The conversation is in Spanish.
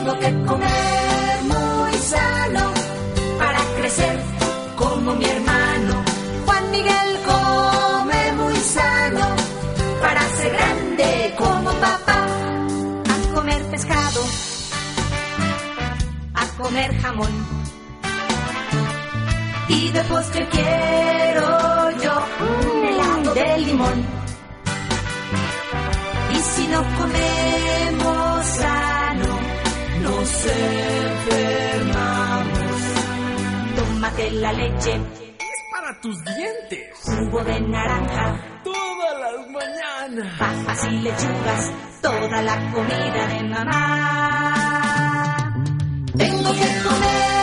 Tengo que comer muy sano para crecer como mi hermano. Juan Miguel come muy sano para ser grande como papá. A comer pescado, a comer jamón. Y de postre quiero yo un helado de limón. Y si no comemos sano, nos enfermamos. Tómate la leche, es para tus dientes. Jugo de naranja, todas las mañanas. Papas y lechugas, toda la comida de mamá. Tengo que comer